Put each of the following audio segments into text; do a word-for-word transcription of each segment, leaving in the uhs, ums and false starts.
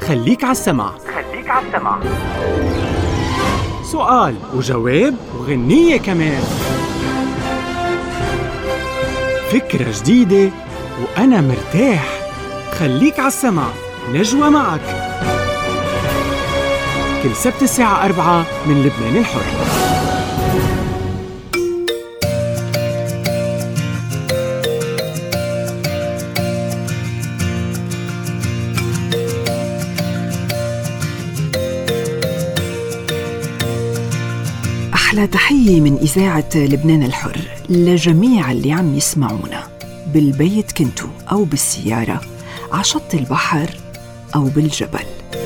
خليك عالسمع. خليك عالسمع. سؤال وجواب وغنية كمان. فكرة جديدة وأنا مرتاح. خليك عالسمع، نجوى معك كل سبت الساعة أربعة من لبنان الحر. أحلى تحية من إذاعة لبنان الحر لجميع اللي عم يسمعونا بالبيت كنتوا أو بالسيارة عشط البحر أو بالجبل.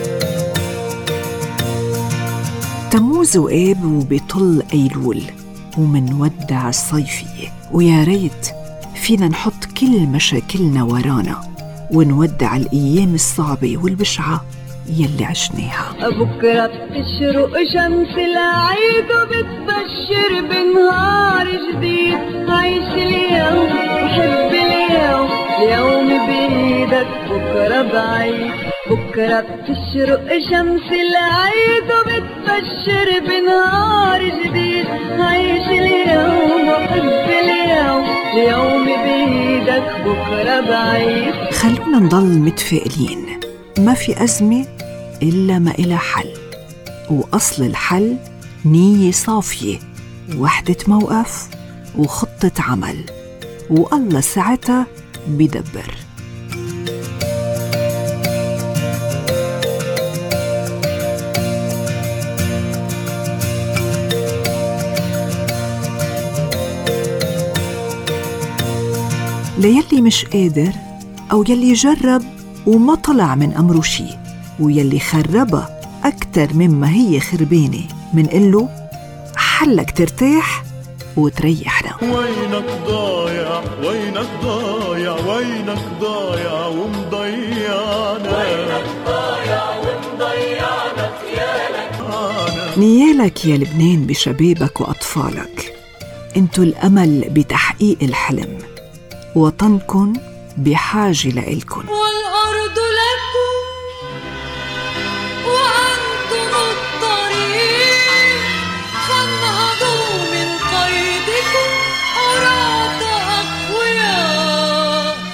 تموز وآب وبطل أيلول ومنودع الصيفية، ويا ريت فينا نحط كل مشاكلنا ورانا ونودع الأيام الصعبة والبشعة يلي عشناها. بكرة بتشرق شمس العيد وبتبشر بنهار جديد. عيش اليوم وحب اليوم، اليوم بإيدك بكرة بعيد. بكرة بتشرق شمس العيد وبتبشر بنهار جديد. عيش اليوم وحب اليوم، اليوم بإيدك بكرة بعيد. خلونا نضل متفائلين، ما في أزمة إلا ما إلها حل، وأصل الحل نية صافية، وحدة موقف وخطة عمل، والله ساعتها بيدبر. ليلي مش قادر أو يلي جرب وما طلع من أمره شي، ويلي خربها أكتر مما هي خربانة، منقله حلك ترتاح وتريحنا. وينك ضايع وينك ضايع وينك ضايع ومضيعنا، وينك ضايع ومضيعنا نيالك. نيالك يا لبنان بشبابك وأطفالك، انتو الأمل بتحقيق الحلم، وطنكن بحاجة لإلكن. والأرض لكم وأنتم الطريق، فانهضوا من قيدكم عراة أقوياء،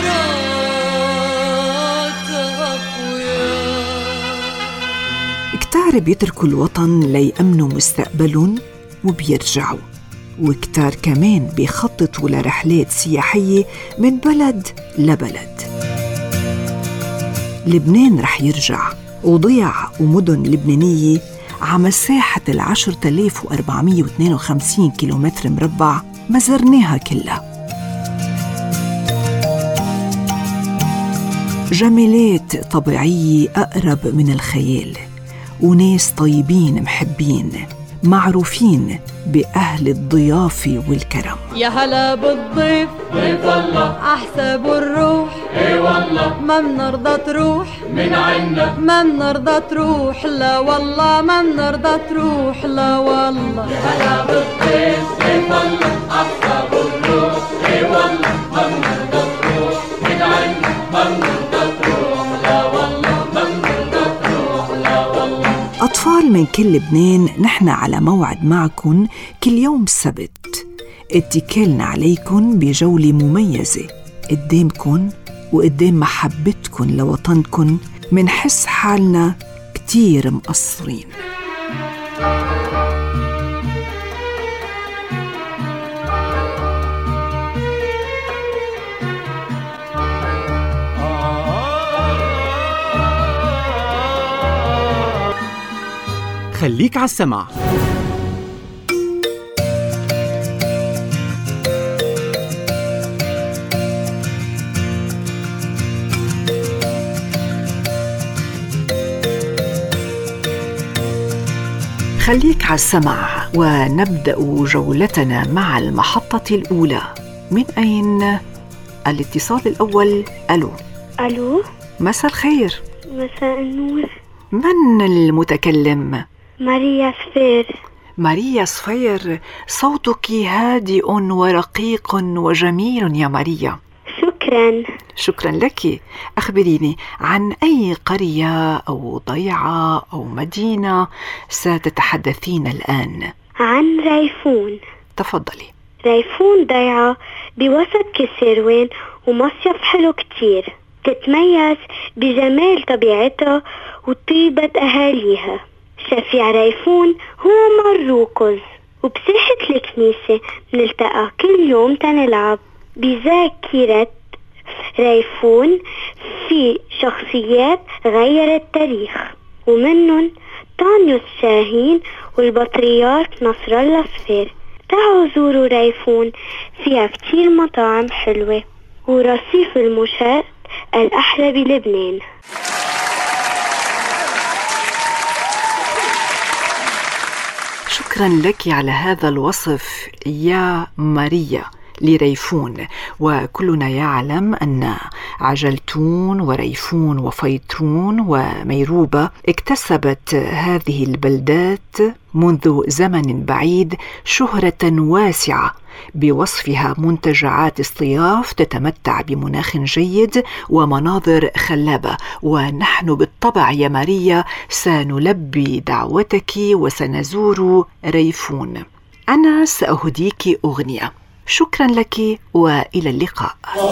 عراة أقوياء. كتار بيتركوا الوطن ليأمنوا مستقبلهم وبيرجعوا، وكتار كمان بيخططوا لرحلات سياحية من بلد لبلد. لبنان رح يرجع، وضيع ومدن لبنانية على مساحة العشرة آلاف وأربعمية واثنين وخمسين كيلومتر مربع ما زرناها كلها. جمالات طبيعية أقرب من الخيال، وناس طيبين محبين معروفين بأهل الضيافة والكرم. يا هلا بالضيف ضيف الله أحسب الروح، اي والله ما منرضى تروح من عنا، ما منرضى تروح، لا والله ما منرضى تروح، لا والله. يا هلا بالضيف ضيف الله أحسب الروح، اي والله ما منرضى تروح من عنا، ما منرضى تروح، لا والله ما منرضى تروح، لا والله. أطفال من كل لبنان، نحن على موعد معكن كل يوم سبت، اتكالنا عليكن بجولة مميزة قدامكن وقدام محبتكن لوطنكن. منحس حالنا كتير مقصرين. خليك عالسمع. خليك عالسمع، ونبدأ جولتنا مع المحطة الأولى. من أين؟ الاتصال الأول. ألو. ألو، مساء الخير. مساء النور. من المتكلم؟ ماريا صفير. ماريا صفير، صوتك هادئ ورقيق وجميل يا ماريا. شكرا. شكرا. شكرا لك. أخبريني عن أي قرية أو ضيعة أو مدينة ستتحدثين الآن؟ عن ريفون. تفضلي. ريفون ضيعة بوسط كسروان ومصيف حلو كتير، تتميز بجمال طبيعتها وطيبة أهاليها. شفيع ريفون هو مروكز، وبساحة الكنيسة نلتقى كل يوم تنلعب. بذاكرة ريفون في شخصيات غيرت التاريخ، ومنهم طانيوس شاهين والبطريرك نصر الله صفير. تعالوا زوروا ريفون، فيها كتير مطاعم حلوة ورصيف المشاة الأحلى بلبنان. شكرا لك على هذا الوصف يا ماريا لريفون. وكلنا يعلم أن عجلتون وريفون وفيطرون وميروبة اكتسبت هذه البلدات منذ زمن بعيد شهرة واسعة بوصفها منتجعات اصطياف تتمتع بمناخ جيد ومناظر خلابة. ونحن بالطبع يا ماريا سنلبي دعوتك وسنزور ريفون. أنا سأهديك أغنية. شكرا لك وإلى اللقاء.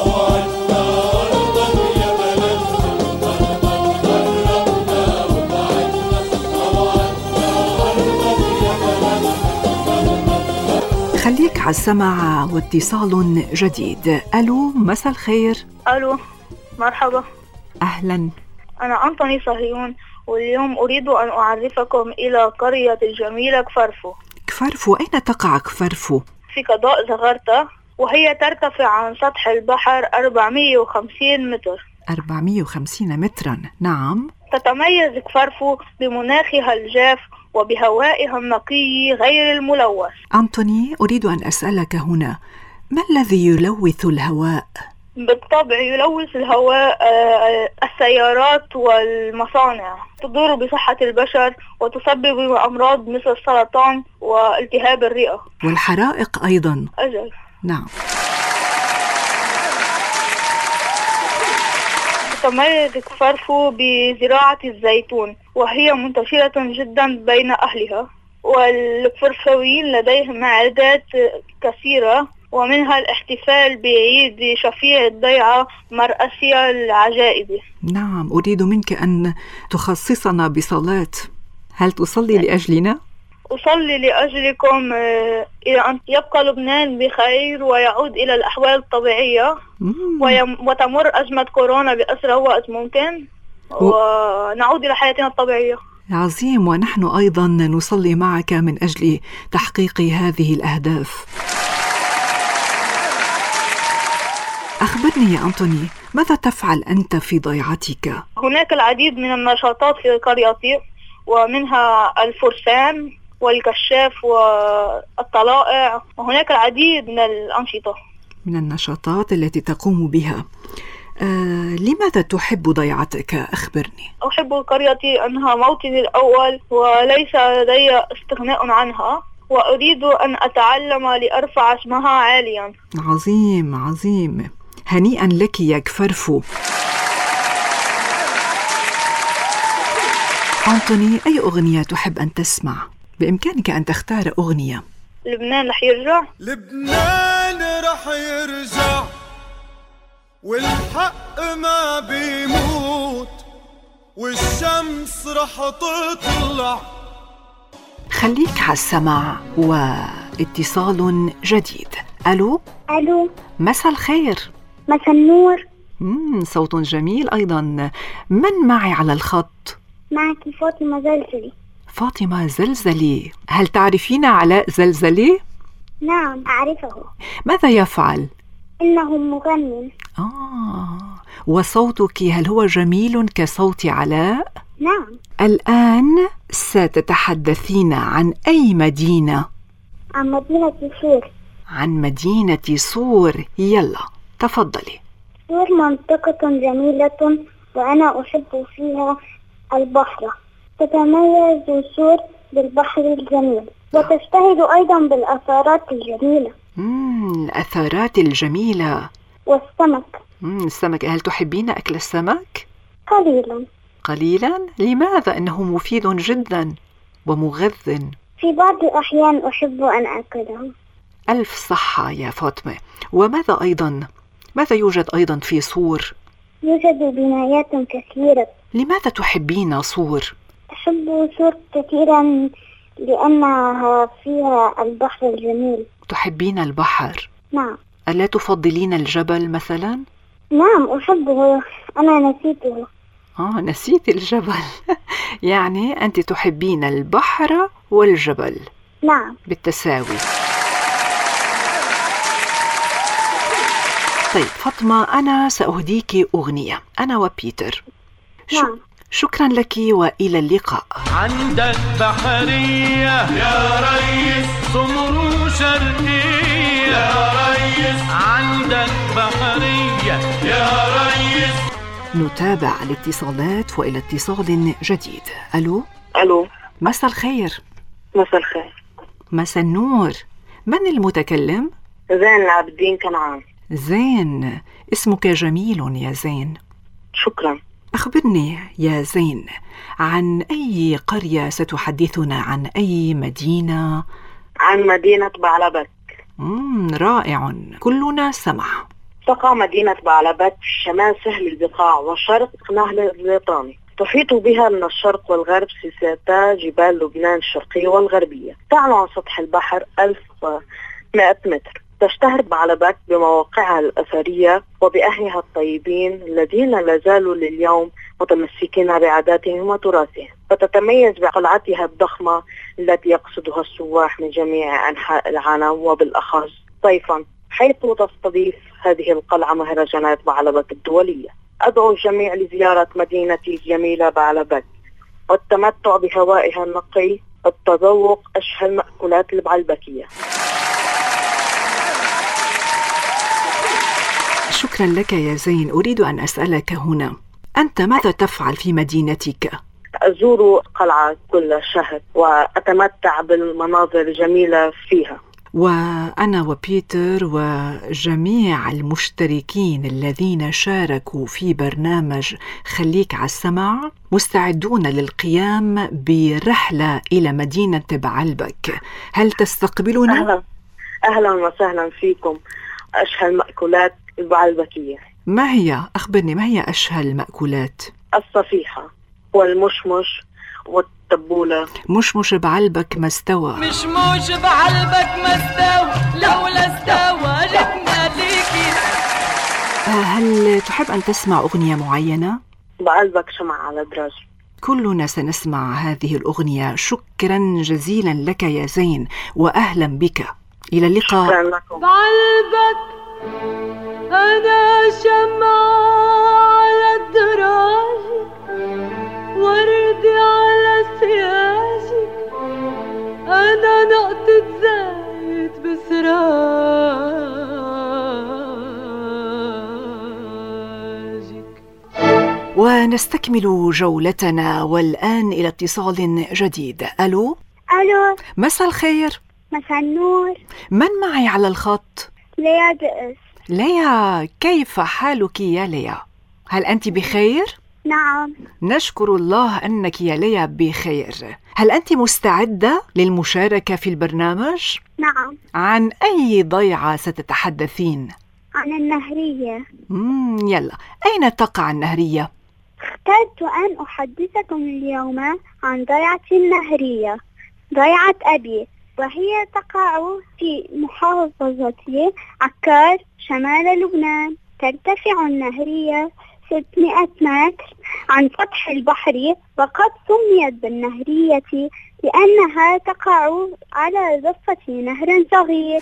خليك على السمع واتصال جديد. ألو، مساء الخير. ألو، مرحبا. أهلا. أنا أنطوني صهيون، واليوم أريد أن أعرفكم إلى قرية الجميلة كفرفو. كفرفو، أين تقع كفرفو؟ في قضاء زغرتة، وهي ترتفع عن سطح البحر أربعمائة وخمسين متر. أربعمائة وخمسين مترا، نعم. تتميز كفرفو بمناخها الجاف وبهوائها النقي غير الملوث. أنطوني، أريد أن أسألك هنا، ما الذي يلوث الهواء؟ بالطبع يلوث الهواء السيارات والمصانع، تضر بصحة البشر وتسبب أمراض مثل السرطان والتهاب الرئة، والحرائق أيضا. أجل. نعم. تتميز كفرفو بزراعة الزيتون، وهي منتشرة جدا بين أهلها، والكفرفويين لديهم عادات كثيرة، ومنها الاحتفال بعيد شفيع الضيعة مرأسي العجائب. نعم، أريد منك أن تخصصنا بصلاة. هل تصلي لأجلنا؟ أصلي لأجلكم إلى أن يبقى لبنان بخير ويعود إلى الأحوال الطبيعية وتمر أزمة كورونا بأسرع وقت ممكن و... ونعود إلى حياتنا الطبيعية. عظيم، ونحن أيضا نصلي معك من أجل تحقيق هذه الأهداف. أخبرني يا أنطوني، ماذا تفعل أنت في ضيعتك؟ هناك العديد من النشاطات في قريتي، ومنها الفرسان والكشاف والطلائع، وهناك العديد من الأنشطة من النشاطات التي تقوم بها. آه، لماذا تحب ضيعتك؟ أخبرني. أحب قريتي أنها موطني الأول وليس لدي استغناء عنها، وأريد أن أتعلم لأرفع اسمها عاليا. عظيم عظيم، هنيئا لك يا كفرفو. أنطوني، أي أغنية تحب أن تسمع؟ بإمكانك أن تختار أغنية. لبنان رح يرجع. لبنان رح يرجع والحق ما بيموت والشمس رح تطلع. خليك على السمع واتصال جديد. ألو. ألو، مساء الخير. مساء النور. مم صوت جميل أيضا. من معي على الخط؟ معك فاطمة زلزلي. فاطمة زلزلي، هل تعرفين علاء زلزلي؟ نعم أعرفه. ماذا يفعل؟ إنه مغني. آه، وصوتك هل هو جميل كصوت علاء؟ نعم. الآن ستتحدثين عن أي مدينة؟ عن مدينة صور. عن مدينة صور، يلا تفضلي. صور منطقة جميلة وأنا أحب فيها البحر. تتميز صور بالبحر الجميل، وتشتهر أيضا بالأثارات الجميلة. مم الأثارات الجميلة والسمك. مم السمك، هل تحبين أكل السمك؟ قليلا. قليلا؟ لماذا؟ إنه مفيد جدا ومغذٍ. في بعض الأحيان أحب أن أكله. ألف صحة يا فاطمة. وماذا أيضا؟ ماذا يوجد أيضا في صور؟ يوجد بنايات كثيرة. لماذا تحبين صور؟ أحب صور كثيرا لأنها فيها البحر الجميل. تحبين البحر؟ نعم. ألا تفضلين الجبل مثلا؟ نعم أحبه، أنا نسيته. آه نسيت الجبل. يعني أنت تحبين البحر والجبل. نعم بالتساوي. طيب فاطمة، أنا سأهديك أغنية أنا وبيتر. نعم. شكرا لك وإلى اللقاء. عندك بحرية يا ريس، سمر شرقية يا ريس، عندك بحرية يا ريس. نتابع الاتصالات وإلى اتصال جديد. ألو. ألو. مساء الخير. مساء الخير. مساء النور. من المتكلم؟ زين العابدين كنعان. زين، اسمك جميل يا زين. شكرا. أخبرني يا زين، عن أي قرية ستحدثنا؟ عن أي مدينة؟ عن مدينة بعلبك. مم رائع، كلنا سمع. تقع مدينة بعلبك في شمال سهل البقاع وشرق نهر البريطاني. تحيط بها من الشرق والغرب سلسلتا جبال لبنان الشرقية والغربية. تعلو عن سطح البحر ألف ومائة متر. تشتهر بعلبك بمواقعها الأثرية وبأهلها الطيبين الذين لا زالوا لليوم متمسكين بعاداتهم وتراثهم. فتتميز بقلعتها الضخمة التي يقصدها السواح من جميع أنحاء العالم وبالأخص صيفا، حيث تستضيف هذه القلعة مهرجانات بعلبك الدولية. أدعو الجميع لزيارة مدينتي الجميلة بعلبك والتمتع بهوائها النقي والتذوق أشهى المأكولات البعلبكية. شكرا لك يا زين. أريد أن أسألك هنا، أنت ماذا تفعل في مدينتك؟ أزور قلعة كل شهر وأتمتع بالمناظر الجميلة فيها. وأنا وبيتر وجميع المشتركين الذين شاركوا في برنامج خليك على السمع مستعدون للقيام برحلة إلى مدينة بعلبك. هل تستقبلنا؟ أهلا, أهلا وسهلا فيكم. أشهى المأكولات البعلبكية. ما هي؟ أخبرني، ما هي أشهى المأكولات؟ الصفيحة والمشمش والتبولة. مشمش بعلبك ما استوى. مشمش بعلبك ما استوى، لولا استوى جبنا ليكي. هل تحب أن تسمع أغنية معينة؟ بعلبك شمع على دراج. كلنا سنسمع هذه الأغنية. شكرا جزيلا لك يا زين وأهلا بك. إلى اللقاء. شكرا لكم. بعلبك أنا شمع على الدراج، وردي على سياجك، أنا نقطة زيت بسراجك. ونستكمل جولتنا والآن إلى اتصال جديد. ألو. ألو. مساء الخير. مساء النور. من معي على الخط؟ ليا دقس. ليا، كيف حالك يا ليا؟ هل أنت بخير؟ نعم. نشكر الله أنك يا ليا بخير. هل أنت مستعدة للمشاركة في البرنامج؟ نعم. عن أي ضيعة ستتحدثين؟ عن النهرية. مم يلا، أين تقع النهرية؟ اخترت أن أحدثكم اليوم عن ضيعة النهرية، ضيعة أبي، وهي تقع في محافظة عكار شمال لبنان. ترتفع النهرية ستمائة متر عن سطح البحر، وقد سميت بالنهرية لأنها تقع على ضفة نهر صغير.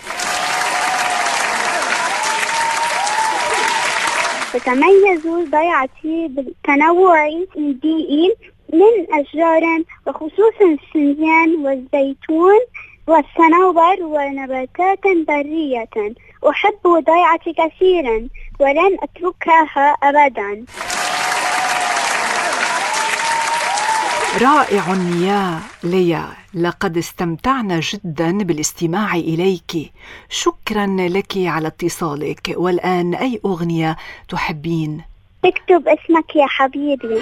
تتميز ضيعتي بالتنوع البيئي من أشجار، وخصوصا السنديان والزيتون والصنوبر ونباتات برية. أحب ضيعتي كثيرا ولن أتركها أبدا. رائع يا ليا، لقد استمتعنا جدا بالاستماع إليك. شكرا لك على اتصالك. والآن أي أغنية تحبين؟ تكتب اسمك يا حبيبي.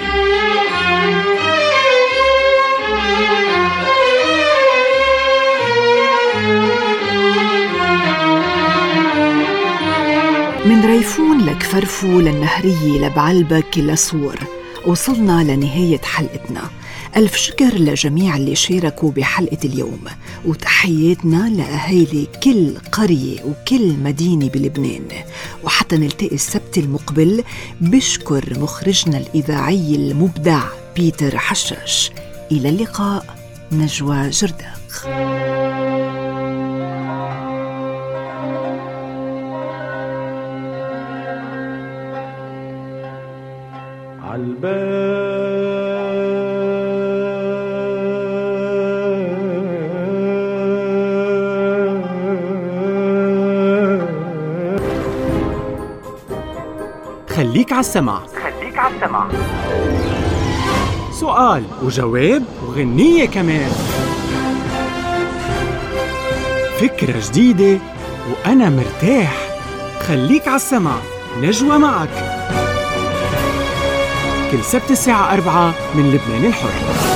من ريفون لكفرفو للنهرية لبعلبك لصور، وصلنا لنهاية حلقتنا. ألف شكر لجميع اللي شاركوا بحلقة اليوم، وتحياتنا لأهالي كل قرية وكل مدينة بلبنان. وحتى نلتقي السبت المقبل، بشكر مخرجنا الإذاعي المبدع بيتر حشاش. إلى اللقاء، نجوى جرداق. عالباب خليك عالسمع. خليك عالسمع. سؤال وجواب وغنية كمان. فكرة جديدة وأنا مرتاح. خليك عالسمع، نجوى معك كل سبت الساعة أربعة من لبنان الحر.